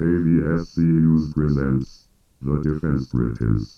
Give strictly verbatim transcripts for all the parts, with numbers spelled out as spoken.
K B S C News presents The Defense Britons.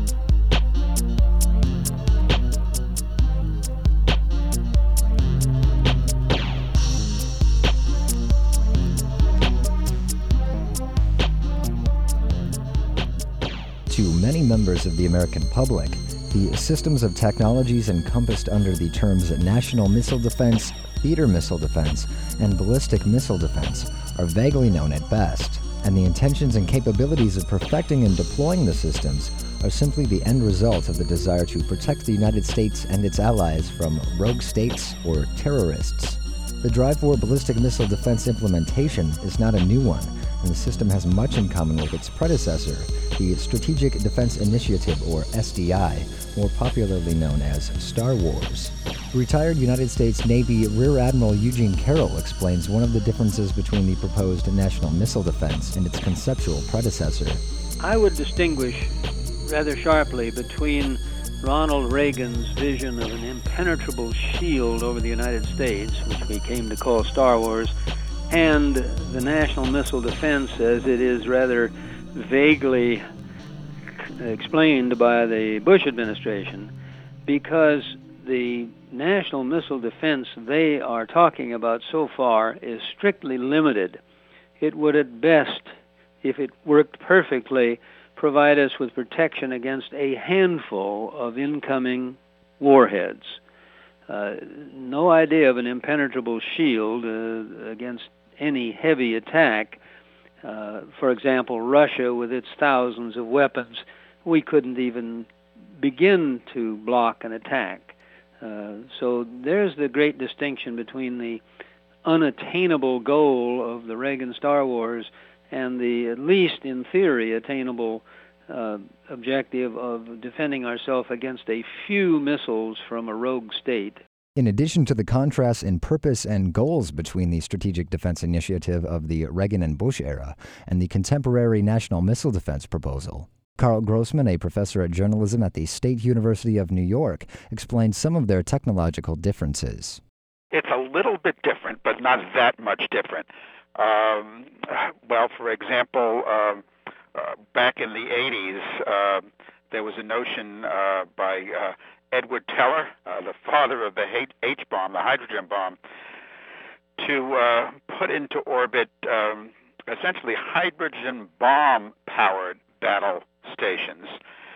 To many members of the American public, the systems of technologies encompassed under the terms national missile defense, theater missile defense, and ballistic missile defense are vaguely known at best, and the intentions and capabilities of perfecting and deploying the systems are simply the end result of the desire to protect the United States and its allies from rogue states or terrorists. The drive for ballistic missile defense implementation is not a new one, and the system has much in common with its predecessor, the Strategic Defense Initiative, or S D I, more popularly known as Star Wars. Retired United States Navy Rear Admiral Eugene Carroll explains one of the differences between the proposed national missile defense and its conceptual predecessor. I would distinguish rather sharply between Ronald Reagan's vision of an impenetrable shield over the United States, which we came to call Star Wars, and the national missile defense as it is rather vaguely explained by the Bush administration, because the national missile defense they are talking about so far is strictly limited. It would at best, if it worked perfectly, provide us with protection against a handful of incoming warheads. Uh, no idea of an impenetrable shield uh, against any heavy attack. Uh, for example, Russia with its thousands of weapons, we couldn't even begin to block an attack. Uh, so there's the great distinction between the unattainable goal of the Reagan Star Wars and the, at least in theory, attainable uh, objective of defending ourselves against a few missiles from a rogue state. In addition to the contrasts in purpose and goals between the Strategic Defense Initiative of the Reagan and Bush era and the contemporary national missile defense proposal, Carl Grossman, a professor at journalism at the State University of New York, explained some of their technological differences. It's a little bit different, but not that much different. Um, well, for example, uh, uh, back in the eighties, uh, there was a notion uh, by uh, Edward Teller, uh, the father of the H-bomb, the hydrogen bomb, to uh, put into orbit um, essentially hydrogen bomb-powered battle stations.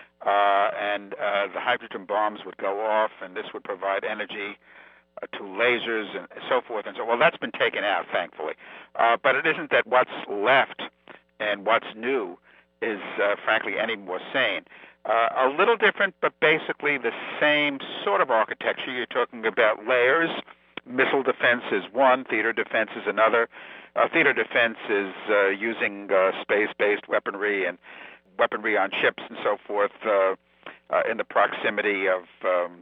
Uh, and uh, the hydrogen bombs would go off, and this would provide energy uh, to lasers and so forth and so on. Well, that's been taken out, thankfully. Uh, but it isn't that what's left and what's new is, uh, frankly, any more sane. Uh, a little different, but basically the same sort of architecture. You're talking about layers. Missile defense is one, theater defense is another. Uh, theater defense is uh, using uh, space-based weaponry and weaponry on ships and so forth uh, uh, in the proximity of um,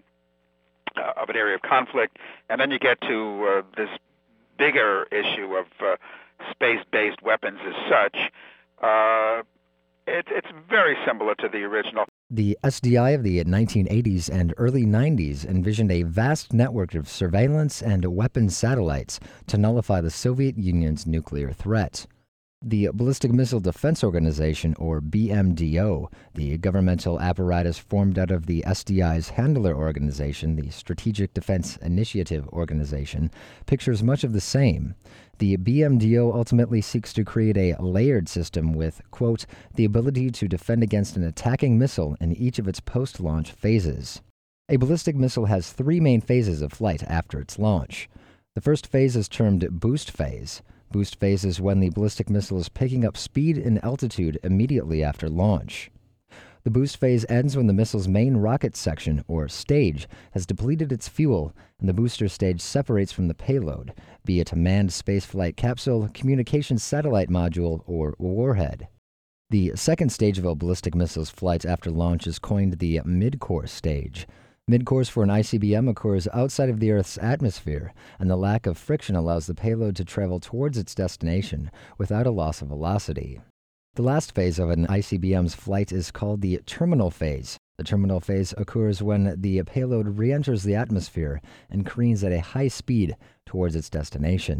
uh, of an area of conflict. And then you get to uh, this bigger issue of uh, space-based weapons as such. Uh, it, it's very similar to the original. The S D I of the nineteen eighties and early nineties envisioned a vast network of surveillance and weapons satellites to nullify the Soviet Union's nuclear threat. The Ballistic Missile Defense Organization, or B M D O, the governmental apparatus formed out of the S D I's handler organization, the Strategic Defense Initiative Organization, pictures much of the same. The B M D O ultimately seeks to create a layered system with, quote, the ability to defend against an attacking missile in each of its post-launch phases. A ballistic missile has three main phases of flight after its launch. The first phase is termed boost phase. Boost phase is when the ballistic missile is picking up speed and altitude immediately after launch. The boost phase ends when the missile's main rocket section, or stage, has depleted its fuel, and the booster stage separates from the payload, be it a manned spaceflight capsule, communications satellite module, or warhead. The second stage of a ballistic missile's flight after launch is coined the mid-course stage. Mid-course for an I C B M occurs outside of the Earth's atmosphere, and the lack of friction allows the payload to travel towards its destination without a loss of velocity. The last phase of an I C B M's flight is called the terminal phase. The terminal phase occurs when the payload re-enters the atmosphere and careens at a high speed towards its destination.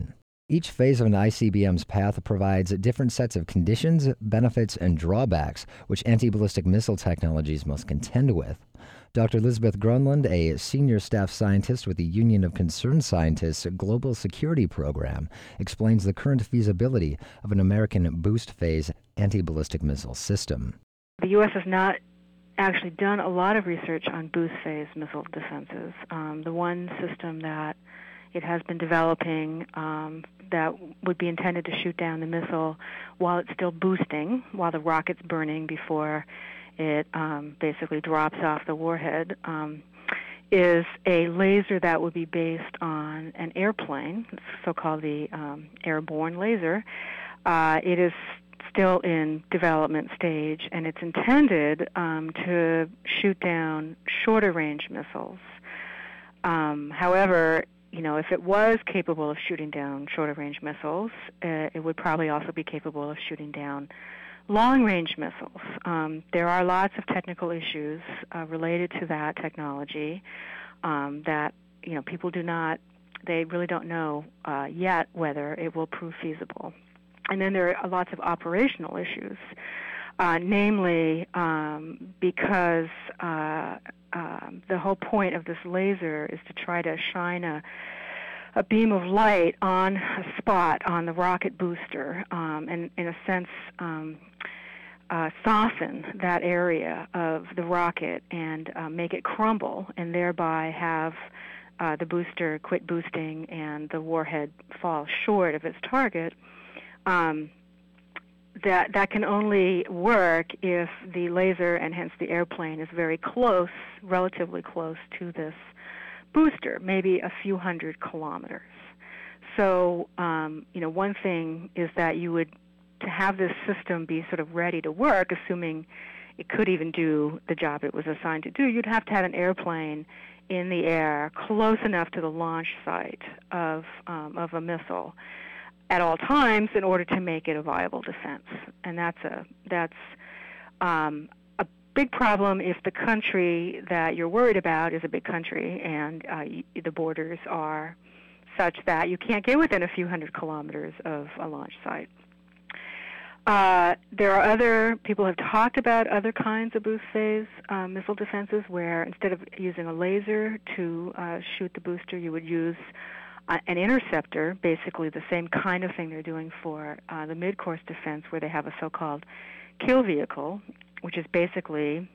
Each phase of an I C B M's path provides different sets of conditions, benefits, and drawbacks, which anti-ballistic missile technologies must contend with. Doctor Elizabeth Gronlund, a senior staff scientist with the Union of Concerned Scientists Global Security Program, explains the current feasibility of an American boost phase anti-ballistic missile system. The U S has not actually done a lot of research on boost phase missile defenses. Um, the one system that it has been developing um, that would be intended to shoot down the missile while it's still boosting, while the rocket's burning before it um, basically drops off the warhead, um, is a laser that would be based on an airplane, so-called the um, airborne laser. Uh, it is still in development stage, and it's intended um, to shoot down shorter range missiles. Um, however, you know, if it was capable of shooting down shorter range missiles, uh, it would probably also be capable of shooting down long range missiles. Um, there are lots of technical issues uh, related to that technology um, that, you know, people do not, they really don't know uh, yet whether it will prove feasible. And then there are lots of operational issues, uh, namely um, because uh, um, the whole point of this laser is to try to shine a, a beam of light on a spot on the rocket booster um, and, in a sense, um, uh, soften that area of the rocket and uh, make it crumble and thereby have uh, the booster quit boosting and the warhead fall short of its target. Um, that that can only work if the laser and hence the airplane is very close, relatively close to this booster, maybe a few hundred kilometers. So, um, you know, one thing is that you would, to have this system be sort of ready to work, assuming it could even do the job it was assigned to do, you'd have to have an airplane in the air close enough to the launch site of um, of a missile at all times in order to make it a viable defense. And that's a that's um, a big problem if the country that you're worried about is a big country and uh, the borders are such that you can't get within a few hundred kilometers of a launch site. Uh, there are other, people have talked about other kinds of boost phase uh, missile defenses where instead of using a laser to uh, shoot the booster, you would use Uh, an interceptor, basically the same kind of thing they're doing for uh, the mid-course defense, where they have a so-called kill vehicle, which is basically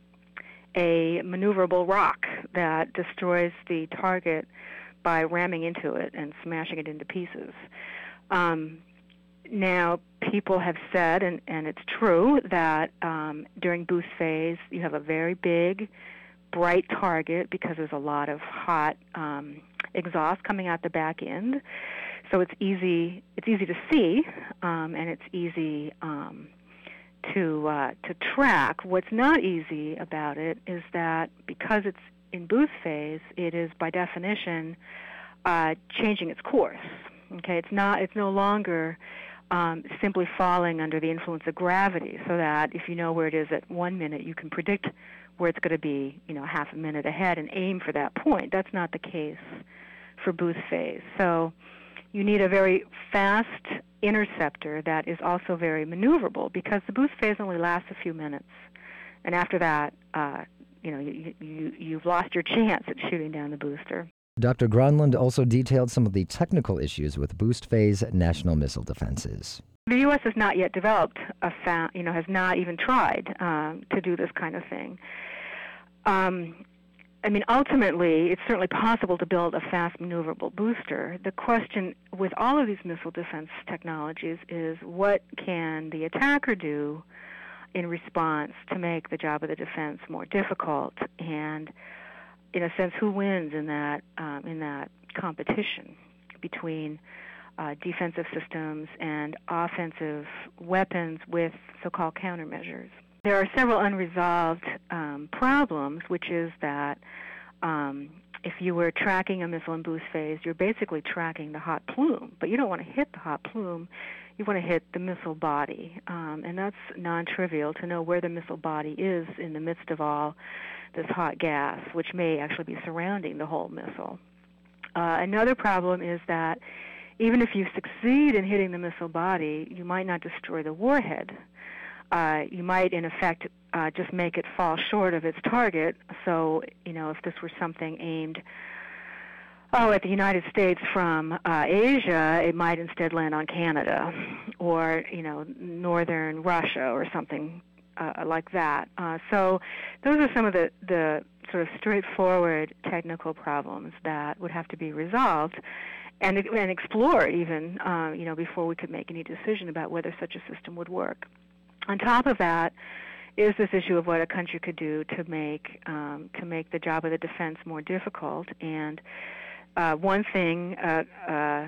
a maneuverable rock that destroys the target by ramming into it and smashing it into pieces. Um, now, people have said, and, and it's true, that um, during boost phase you have a very big, bright target because there's a lot of hot um, exhaust coming out the back end, so it's easy. It's easy to see, um, and it's easy um, to uh, to track. What's not easy about it is that because it's in boost phase, it is by definition uh, changing its course. Okay, it's not. It's no longer um, simply falling under the influence of gravity, so that if you know where it is at one minute, you can predict where it's going to be, you know, half a minute ahead and aim for that point. That's not the case for boost phase. So you need a very fast interceptor that is also very maneuverable because the boost phase only lasts a few minutes. And after that, uh, you know, you, you, you've lost your chance at shooting down the booster. Doctor Gronlund also detailed some of the technical issues with boost phase national missile defenses. The U S has not yet developed a, fa- you know, has not even tried um, to do this kind of thing. Um, I mean, ultimately, it's certainly possible to build a fast maneuverable booster. The question with all of these missile defense technologies is what can the attacker do in response to make the job of the defense more difficult? And in a sense, who wins in that um, in that competition between Uh, defensive systems and offensive weapons with so-called countermeasures? There are several unresolved um, problems, which is that um, if you were tracking a missile in boost phase, you're basically tracking the hot plume, but you don't want to hit the hot plume. You want to hit the missile body, um, and that's non-trivial to know where the missile body is in the midst of all this hot gas, which may actually be surrounding the whole missile. Uh, another problem is that even if you succeed in hitting the missile body, you might not destroy the warhead. Uh, you might, in effect, uh, just make it fall short of its target. So, you know, if this were something aimed, oh, at the United States from uh, Asia, it might instead land on Canada or, you know, northern Russia or something uh, like that. Uh, so those are some of the, the sort of straightforward technical problems that would have to be resolved and, and explored even, uh, you know, before we could make any decision about whether such a system would work. On top of that is this issue of what a country could do to make um, to make the job of the defense more difficult. And uh, one thing uh, uh,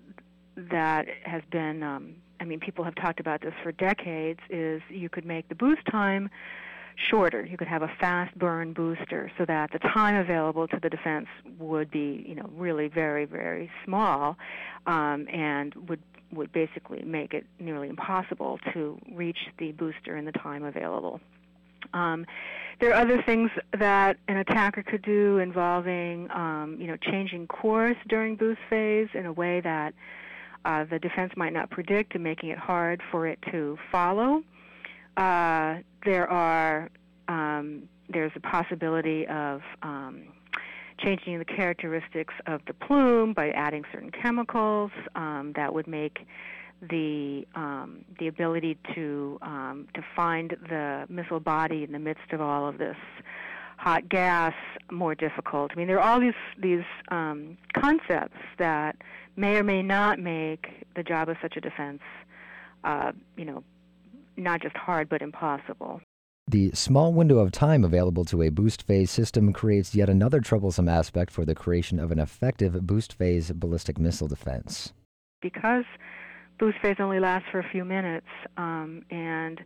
that has been, um, I mean, people have talked about this for decades, is you could make the boost time shorter. You could have a fast burn booster so that the time available to the defense would be, you know, really very, very small, um, and would would basically make it nearly impossible to reach the booster in the time available. Um, there are other things that an attacker could do involving, um, you know, changing course during boost phase in a way that uh, the defense might not predict, and making it hard for it to follow. Uh, there are um, there's a possibility of um, changing the characteristics of the plume by adding certain chemicals um, that would make the um, the ability to um, to find the missile body in the midst of all of this hot gas more difficult. I mean, there are all these these um, concepts that may or may not make the job of such a defense, uh, you know, not just hard but impossible. The small window of time available to a boost phase system creates yet another troublesome aspect for the creation of an effective boost phase ballistic missile defense. Because boost phase only lasts for a few minutes, um, and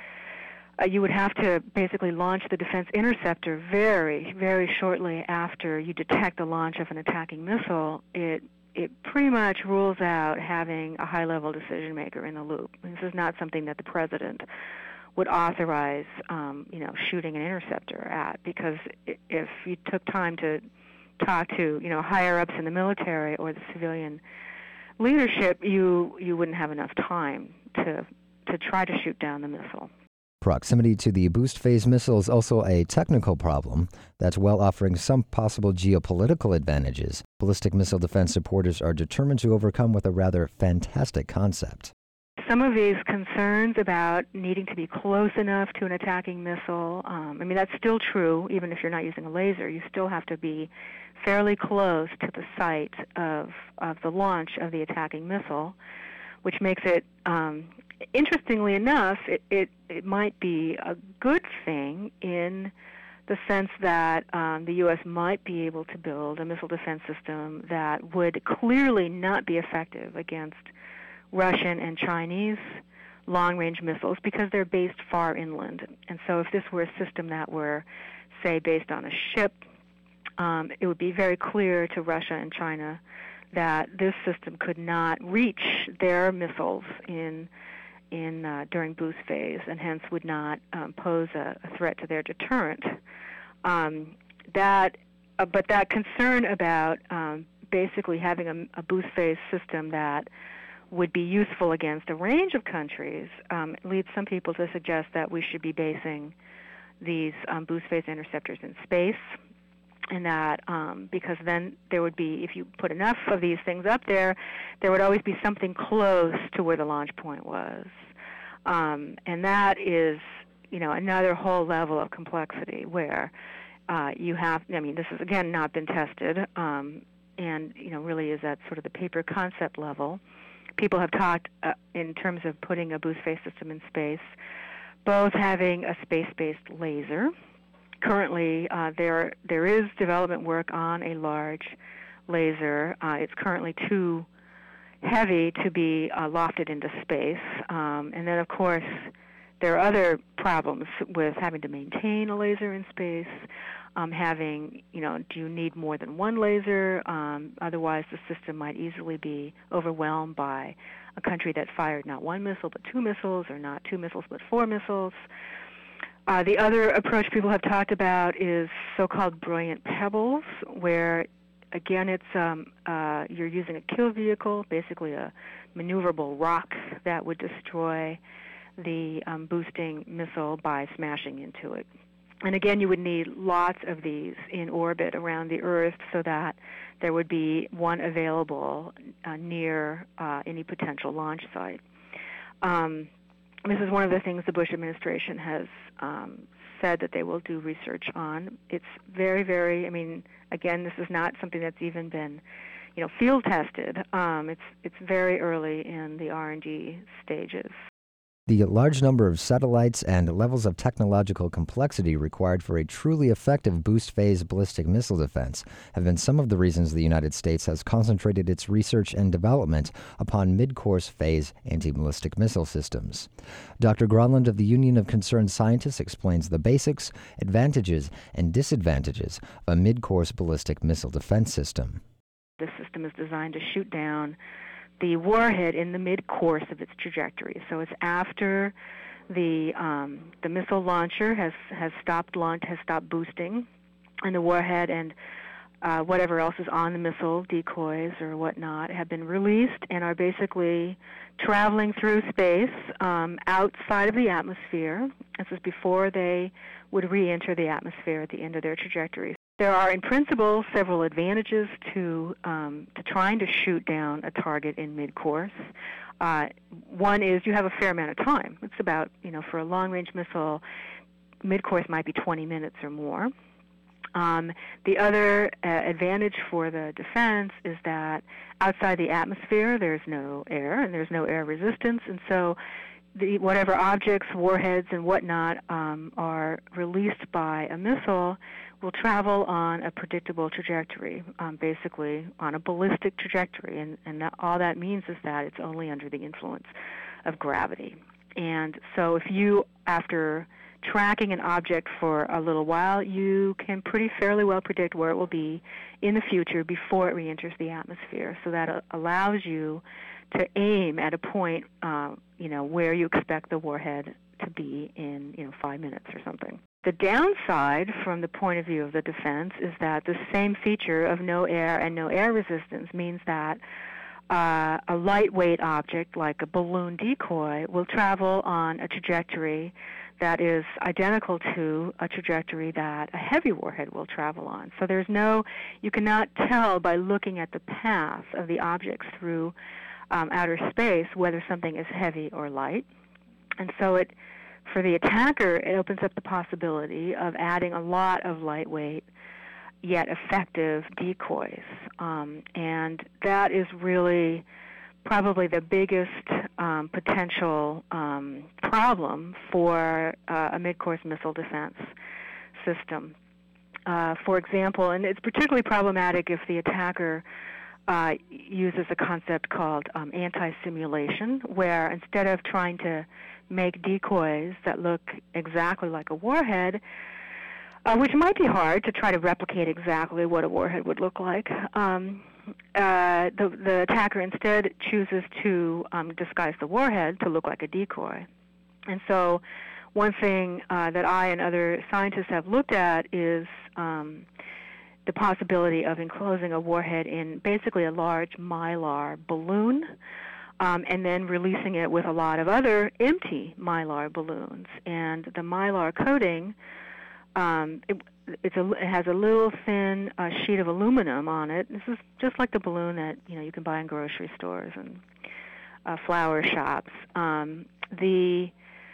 uh, you would have to basically launch the defense interceptor very, very shortly after you detect the launch of an attacking missile, it it pretty much rules out having a high-level decision maker in the loop. This is not something that the president would authorize, um, you know, shooting an interceptor at, because if you took time to talk to, you know, higher ups in the military or the civilian leadership, you you wouldn't have enough time to to try to shoot down the missile. Proximity to the boost phase missile is also a technical problem that, while offering some possible geopolitical advantages, ballistic missile defense supporters are determined to overcome with a rather fantastic concept. Some of these concerns about needing to be close enough to an attacking missile, um, I mean, that's still true, even if you're not using a laser. You still have to be fairly close to the site of, of the launch of the attacking missile, which makes it, um, interestingly enough, it, it, it might be a good thing in the sense that um, the U S might be able to build a missile defense system that would clearly not be effective against Russian and Chinese long-range missiles because they're based far inland. And so if this were a system that were, say, based on a ship, um, it would be very clear to Russia and China that this system could not reach their missiles in in uh, during boost phase, and hence would not um, pose a, a threat to their deterrent. Um, that, uh, but that concern about um, basically having a, a boost phase system that would be useful against a range of countries um, leads some people to suggest that we should be basing these um, boost phase interceptors in space, and that um, because then there would be, if you put enough of these things up there, there would always be something close to where the launch point was. Um, and that is, you know, another whole level of complexity where uh, you have, I mean, this has, again, not been tested, um, and, you know, really is at sort of the paper concept level. People have talked uh, in terms of putting a boost phase system in space, both having a space-based laser. Currently, uh, there there is development work on a large laser. Uh, it's currently too heavy to be uh, lofted into space. Um, and then, of course, there are other problems with having to maintain a laser in space, um, having, you know, do you need more than one laser? Um, otherwise, the system might easily be overwhelmed by a country that fired not one missile but two missiles, or not two missiles but four missiles. Uh, the other approach people have talked about is so-called brilliant pebbles, where again, it's um, uh, you're using a kill vehicle, basically a maneuverable rock that would destroy the um, boosting missile by smashing into it. And again, you would need lots of these in orbit around the Earth so that there would be one available uh, near uh, any potential launch site. Um, this is one of the things the Bush administration has um, said that they will do research on. It's very, very, I mean, again, this is not something that's even been, you know, field tested. Um, it's it's very early in the R and D stages. The large number of satellites and levels of technological complexity required for a truly effective boost-phase ballistic missile defense have been some of the reasons the United States has concentrated its research and development upon mid-course phase anti-ballistic missile systems. Doctor Gronlund of the Union of Concerned Scientists explains the basics, advantages, and disadvantages of a mid-course ballistic missile defense system. This system is designed to shoot down the warhead in the mid-course of its trajectory. So it's after the um, the missile launcher has, has stopped launch, has stopped boosting, and the warhead and uh, whatever else is on the missile, decoys or whatnot, have been released and are basically traveling through space um, outside of the atmosphere. This is before they would re-enter the atmosphere at the end of their trajectory. There are, in principle, several advantages to um, to trying to shoot down a target in mid-course. Uh, one is you have a fair amount of time. It's about, you know, for a long-range missile, mid-course might be twenty minutes or more. Um, the other uh, advantage for the defense is that outside the atmosphere, there's no air and there's no air resistance, and so the, whatever objects, warheads, and whatnot um, are released by a missile will travel on a predictable trajectory, um, basically on a ballistic trajectory, and, and that, all that means is that it's only under the influence of gravity. And so if you, after tracking an object for a little while, you can pretty fairly well predict where it will be in the future before it re-enters the atmosphere. So that uh, allows you to aim at a point, uh, you know, where you expect the warhead to be in, you know, five minutes or something. The downside from the point of view of the defense is that the same feature of no air and no air resistance means that uh, a lightweight object like a balloon decoy will travel on a trajectory that is identical to a trajectory that a heavy warhead will travel on. So there's no, you cannot tell by looking at the path of the objects through um, outer space whether something is heavy or light. And so it, for the attacker, it opens up the possibility of adding a lot of lightweight yet effective decoys. Um, and that is really probably the biggest um, potential um, problem for uh, a mid-course missile defense system. Uh, for example, and it's particularly problematic if the attacker uh, uses a concept called um, anti-simulation, where instead of trying to make decoys that look exactly like a warhead, uh, which might be hard to try to replicate exactly what a warhead would look like, um, uh, the, the attacker instead chooses to um, disguise the warhead to look like a decoy. And so one thing uh, that I and other scientists have looked at is um, the possibility of enclosing a warhead in basically a large mylar balloon, Um, and then releasing it with a lot of other empty mylar balloons. And the mylar coating, um, it, it's a, it has a little thin uh, sheet of aluminum on it. This is just like the balloon that, you know, you can buy in grocery stores and uh, flower shops. Um, the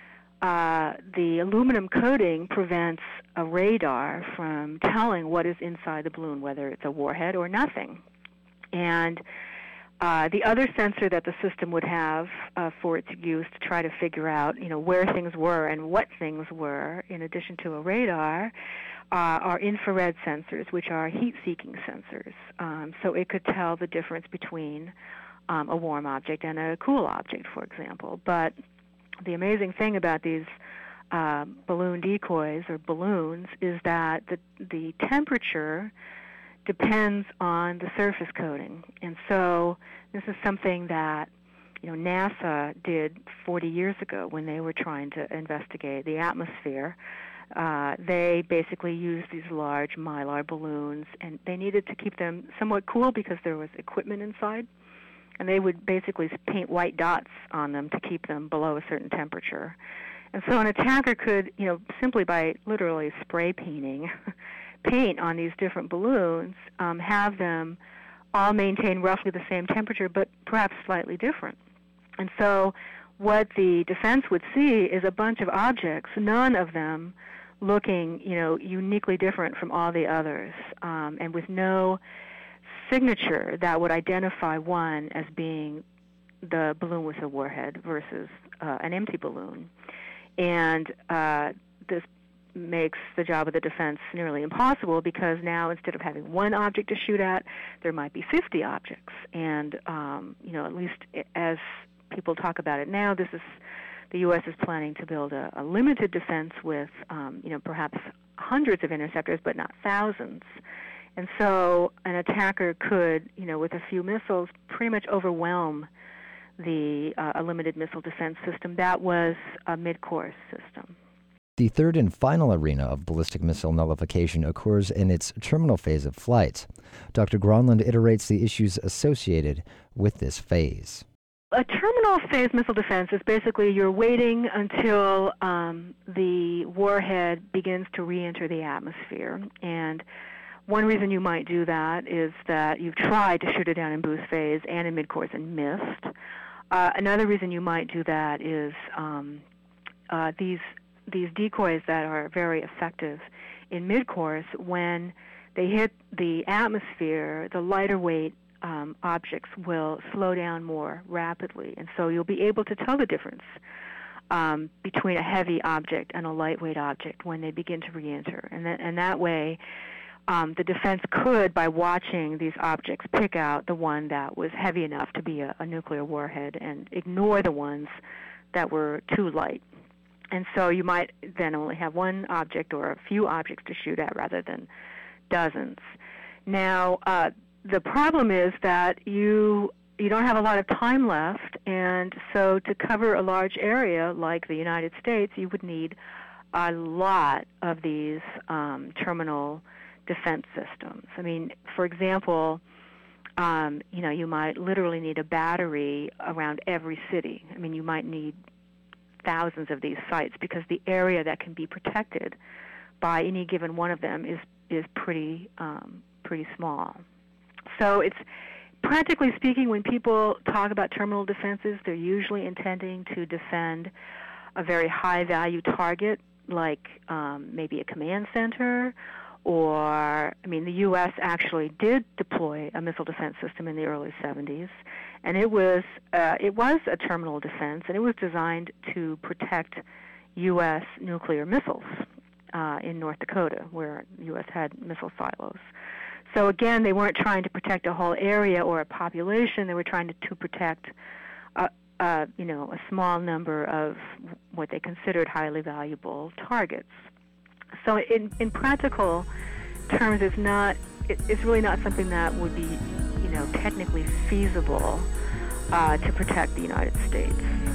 uh, the aluminum coating prevents a radar from telling what is inside the balloon, whether it's a warhead or nothing. And Uh, the other sensor that the system would have uh, for its use to try to figure out, you know, where things were and what things were, in addition to a radar, uh, are infrared sensors, which are heat-seeking sensors. Um, so it could tell the difference between um, a warm object and a cool object, for example. But the amazing thing about these uh, balloon decoys or balloons is that the the temperature depends on the surface coating. And so this is something that you know, NASA did forty years ago when they were trying to investigate the atmosphere. Uh, they basically used these large mylar balloons, and they needed to keep them somewhat cool because there was equipment inside. And they would basically paint white dots on them to keep them below a certain temperature. And so an attacker could, you know, simply by literally spray painting, paint on these different balloons, um, have them all maintain roughly the same temperature, but perhaps slightly different. And so what the defense would see is a bunch of objects, none of them looking, you know, uniquely different from all the others, um, and with no signature that would identify one as being the balloon with a warhead versus uh, an empty balloon. And uh, this makes the job of the defense nearly impossible because now instead of having one object to shoot at, there might be fifty objects. And, um, you know, at least as people talk about it now, this is the U S is planning to build a, a limited defense with, um, you know, perhaps hundreds of interceptors, but not thousands. And so an attacker could, you know, with a few missiles, pretty much overwhelm the uh, a limited missile defense system. That was a mid-course system. The third and final arena of ballistic missile nullification occurs in its terminal phase of flight. Doctor Gronlund iterates the issues associated with this phase. A terminal phase missile defense is basically you're waiting until um, the warhead begins to re-enter the atmosphere. And one reason you might do that is that you've tried to shoot it down in boost phase and in mid-course and missed. Uh, another reason you might do that is um, uh, these these decoys that are very effective in mid-course, when they hit the atmosphere, the lighter weight um, objects will slow down more rapidly. And so you'll be able to tell the difference um, between a heavy object and a lightweight object when they begin to re-enter. And, that, and that way, Um, the defense could, by watching these objects, pick out the one that was heavy enough to be a, a nuclear warhead and ignore the ones that were too light. And so you might then only have one object or a few objects to shoot at rather than dozens. Now, uh, the problem is that you you don't have a lot of time left, and so to cover a large area like the United States, you would need a lot of these um, terminal defense systems. I mean, for example, um, you know, you might literally need a battery around every city. I mean, you might need thousands of these sites because the area that can be protected by any given one of them is is pretty um, pretty small. So it's practically speaking, when people talk about terminal defenses, they're usually intending to defend a very high-value target, like um, maybe a command center. Or, I mean, the U S actually did deploy a missile defense system in the early seventies, and it was uh, it was a terminal defense, and it was designed to protect U S nuclear missiles uh, in North Dakota, where the U S had missile silos. So again, they weren't trying to protect a whole area or a population; they were trying to, to protect, a, a, you know, a small number of what they considered highly valuable targets. So in, in practical terms, it's not, it, it's really not something that would be, you know, technically feasible uh, to protect the United States.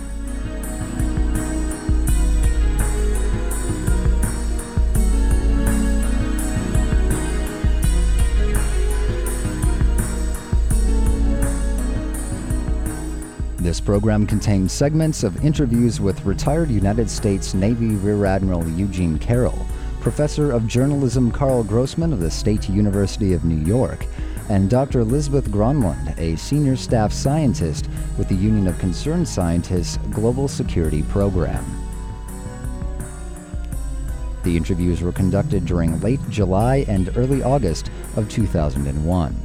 This program contains segments of interviews with retired United States Navy Rear Admiral Eugene Carroll, Professor of Journalism Carl Grossman of the State University of New York, and Doctor Elizabeth Gronlund, a senior staff scientist with the Union of Concerned Scientists Global Security Program. The interviews were conducted during late July and early August of two thousand one.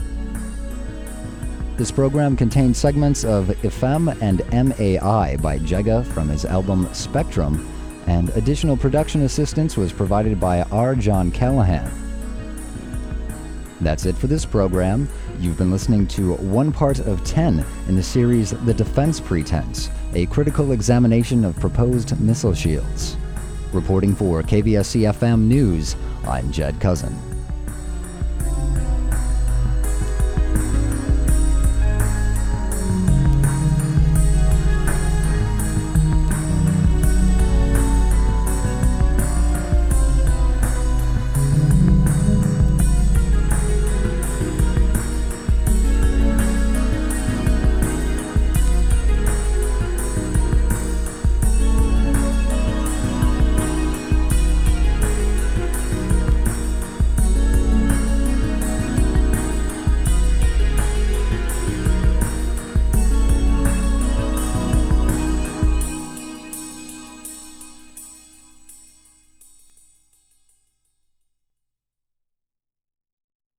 This program contains segments of F M and M A I by Jega from his album Spectrum, and additional production assistance was provided by R. John Callahan. That's it for this program. You've been listening to one part of ten in the series The Defense Pretense, a critical examination of proposed missile shields. Reporting for K V S C F M News, I'm Jed Cousin.